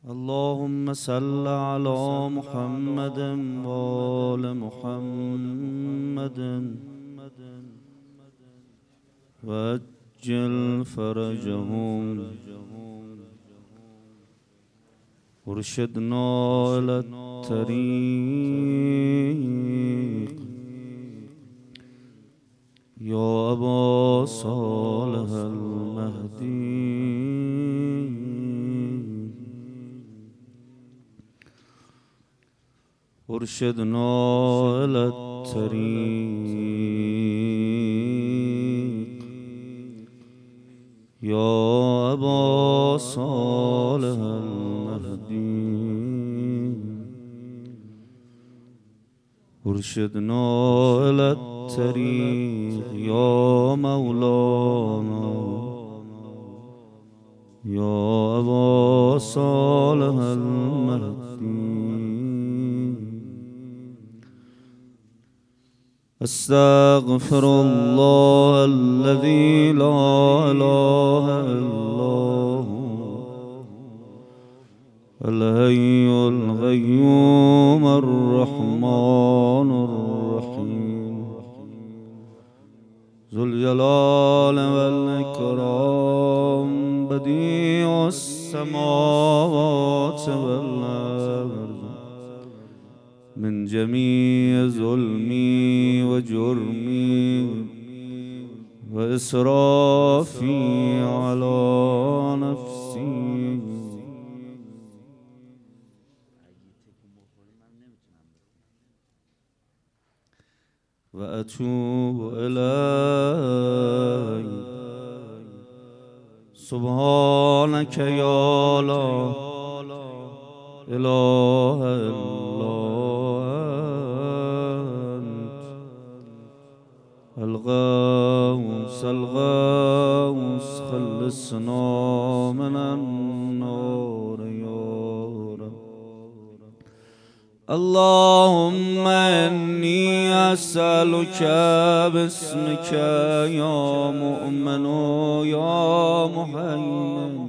اللهم صل على محمد وآل محمد وعجل فرجهم. ارشدنا إلى الطريق يا أبا صالح المهدي. ارشدنا إلى الطريق يا أبا صالح المهدي. ارشدنا إلى الطريق يا مولانا يا أبا صالح المهدي. استغفر الله الذي لا إله إلا هو الحي القيوم الرحمن الرحيم ذو الجلال والإكرام بديع السماوات والأرض من جميع ظلمي وجرمي وإسرافي على نفسي وأتوب إليك. سبحانك يا لا إله إلا الغوث الغوث خلصنا من النار يا رب. اللهم إني أسألك باسمك يا مؤمن يا مهيمن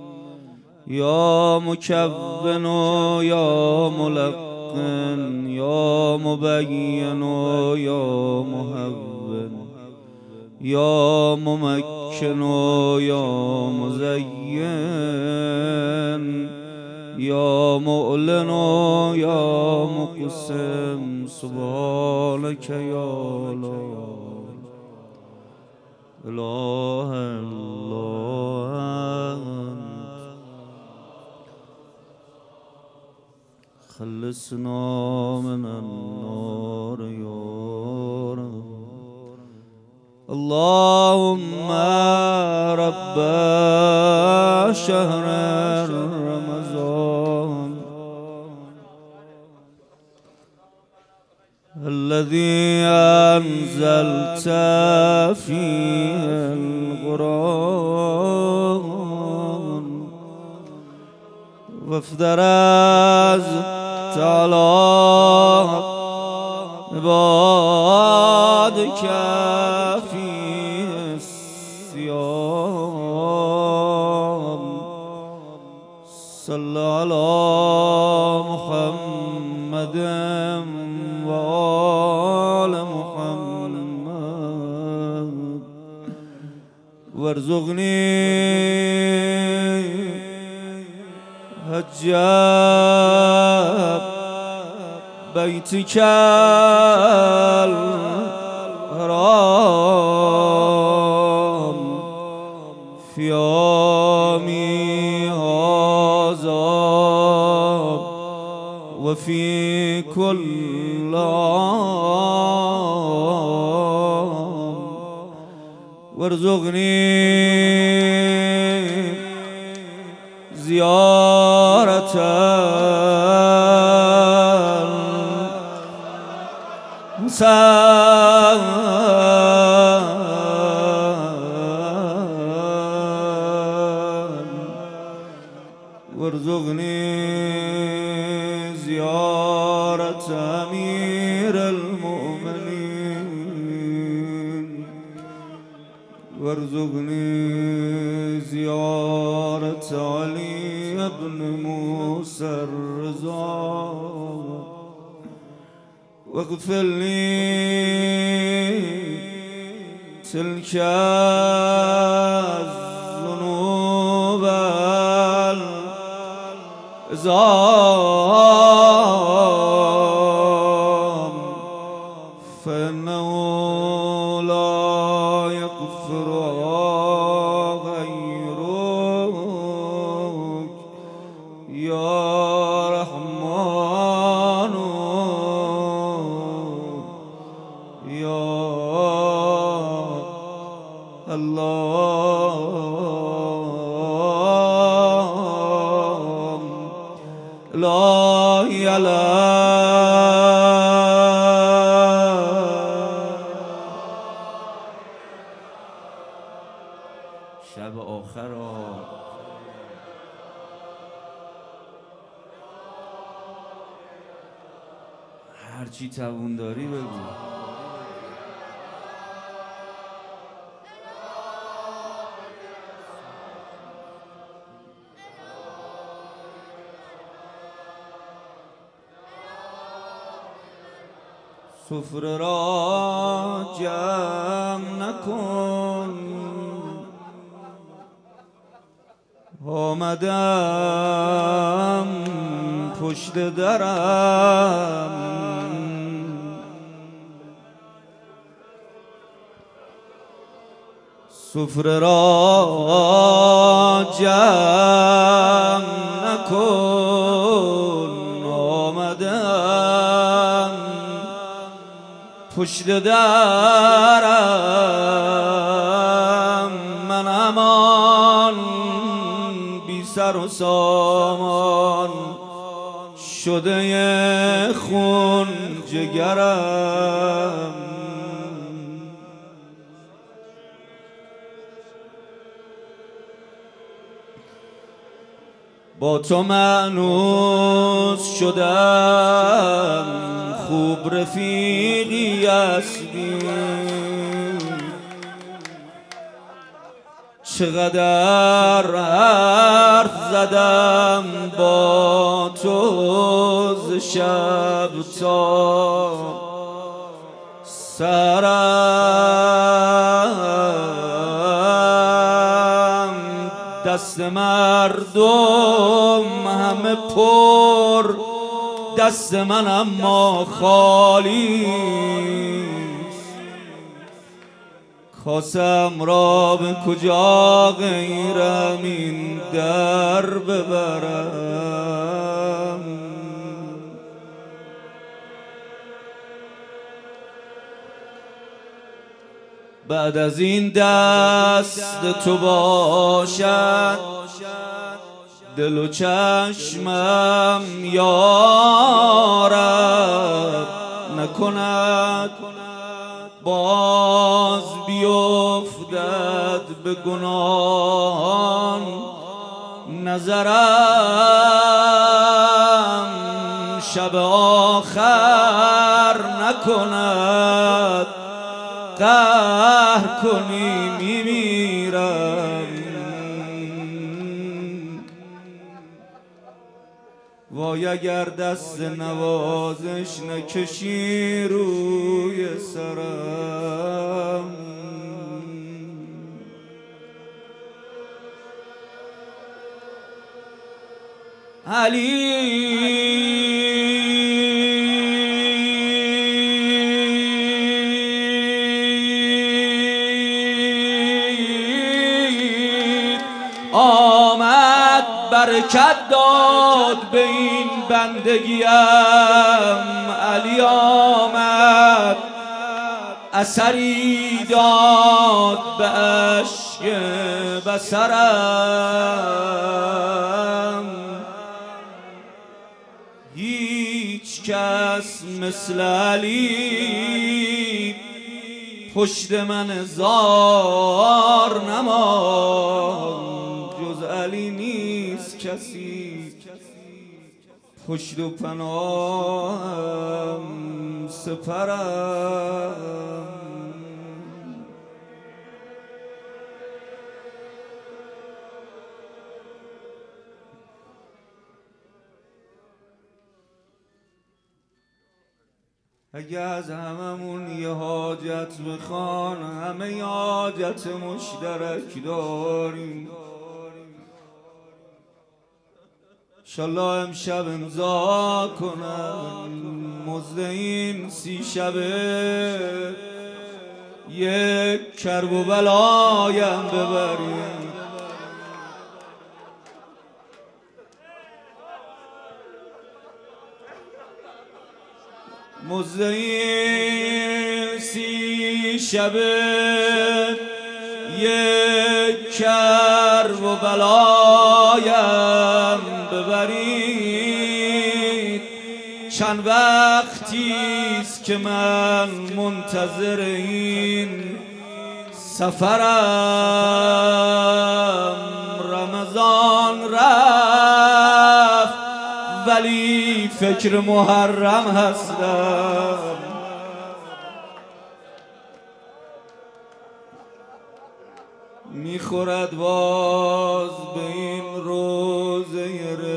يا مكون يا ملقن يا مبين يا مهون يا ممكن يا مزين يا مؤلن يا مقسم. سبحانك يا لا إله إلا أنت خلصنا من النار يا رب. اللهم رب شهر رمضان الذي أنزلت فيه القرآن وافترضت على عبادك فيه الصيام. صل على محمد وآل محمد وارزقني حج بيتك الحرام في يومي هذا وفي كل عام. وارزقني زيارة وارزقني زيارة أمير المؤمنين وارزقني زيارة علي بن موسى النفوس الرضا واغفر لي تلك الذنوب العظام فإنه لا يغفرها غيرك يا رحمن يا الله لا إله شب آخر هرچی توان داری بگو. سفره را جمع نکن آمدم پشت درم سفره را جمع نکن آمدم پشت درم من امان بی سر و سامان شده خون جگرم با تو مأنوس شدم خوب رفیقی هستی چقدر حرف زدم با تو ز شب تا سرم دست مردم همه پر دست من اما خالی خواستم را به کجا غیر همین در ببرم بعد از این دست تو باشد دل و چشمم یارب نکند باز بیفتد به گناهان نظرم شب آخر نکند قهر کنی میمیرم وای اگر دست نوازش نکشی روی سرم علی آمد برکت داد به این بندگیم علی آمد اثری داد به اشک بصرم هیچ کس مثل علی پشت من زار نماند جز علی نیست کسی پشت و پناهم سپرم اگه از هممون یه حاجت بخوان همه ی حاجت مشترک داریم. انشالله امشب امضا کنن مزد این 30 شبه، یک کرب و بلایم ببریم. مزد این 30 شبه، یک کرب و بلایم ببرید. چند وقتیست که من منتظر این سفرم. رمضان رفت ولی فکر محرم هستم. میخورد باز به این روزه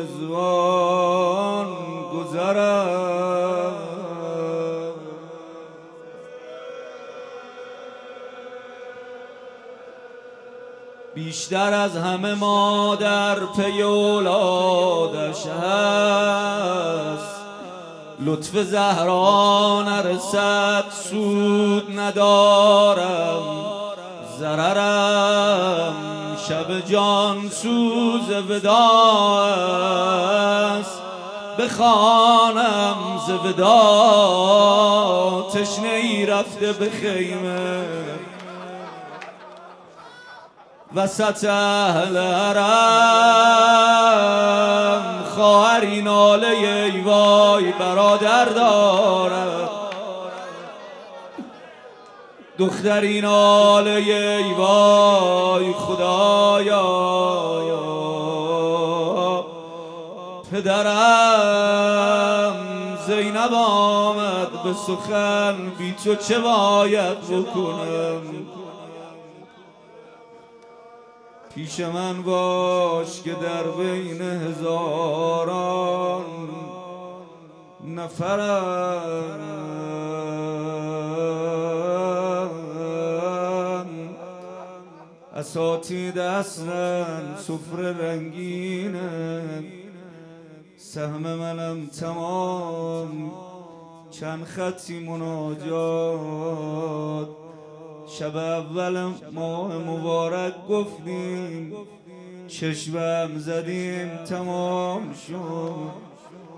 رضوان گذرم. بیشتر از همه مادر پی اولادش هست. لطف زهرا نرسد سود ندارم. ضررم شب جان سوز وداع است. بخوانم ز وداع تشنه ای رفته به خیمه. وسط اهل حرم خواهری ناله ای وای برادر دارد. دختری ناله ای وای خدایا. پدرم زینب آمد به سخن، بی تو چه باید بکنم. پیش من باش که در بین هزاران نفرم. اساتید هستن سفره رنگینه، سهم منم تمام. چند خطی مناجات شب اول ماه مبارک گفتیم، چشمم زدیم تمام شد.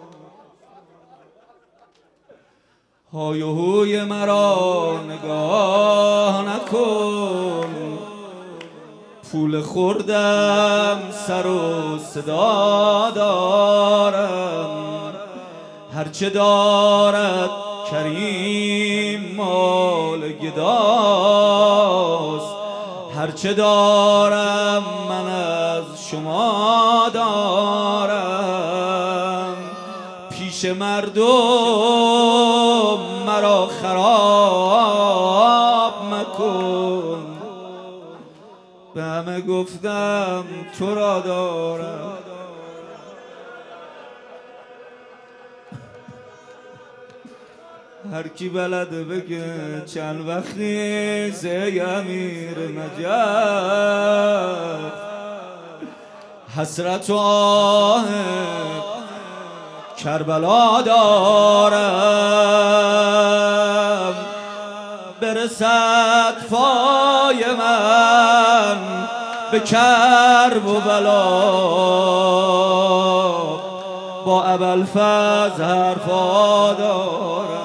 های و هوی مرا نگاه نکن، پول خوردم سر و صدا دارم. هرچه دارد کریم مال گداست، هرچه دارم من از شما دارم. پیش مردم مرا خراب مکن، به همه گفتم تو را دارم. هر کی بلده بگه چند وقتی زی امیر نجف. حسرت و آه کربلا دارم. برسد پای من به کرب و بلا، با ابوالفضل حرفا دارم.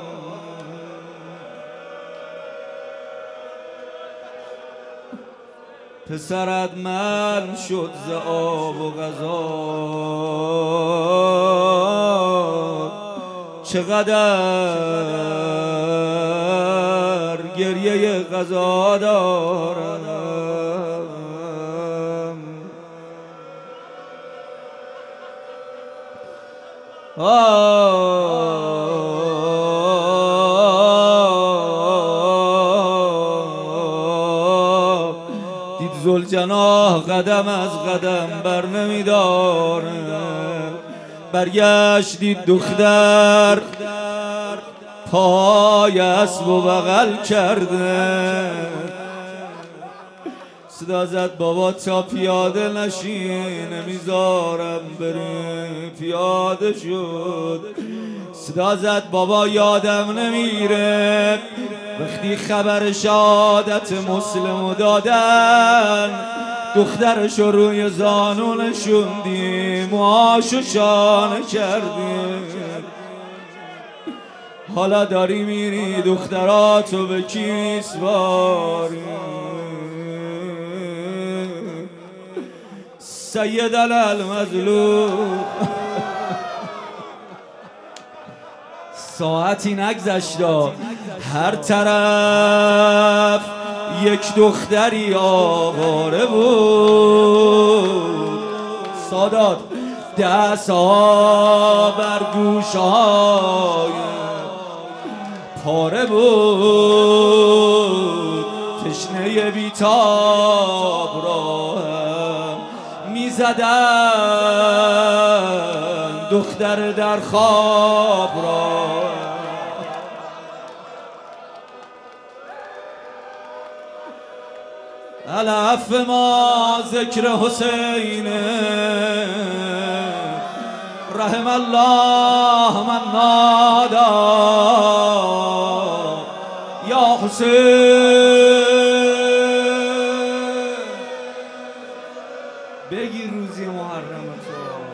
پسرت من شد ز آب و غذا، چقدر گریه غذا دارم. دید ذوالجناح قدم از قدم بر نمیداره. برگشت دید دختر پای اسب و بغل کرده. صدا زد بابا تا پیاده نشی نمیذارم بری، پیاده شد. صدا زد بابا یادم نمیره وقتی خبر شهادت مسلمو دادن، دخترشو روی زانو نشوندی، موهاشو شانه کردی. حالا داری میری دختراتو به کی میسپاری؟ سید المظلوم. ساعتی نگذشت هر طرف یک دختری آواره بود. سادات دست‌ها بر گوش‌های پاره بود، تشنه بیتاب را میزدن دختر در خواب را. علف ما ذکر حسین، رحم الله من نادا یا حسین. بگیر روزی محرمتو.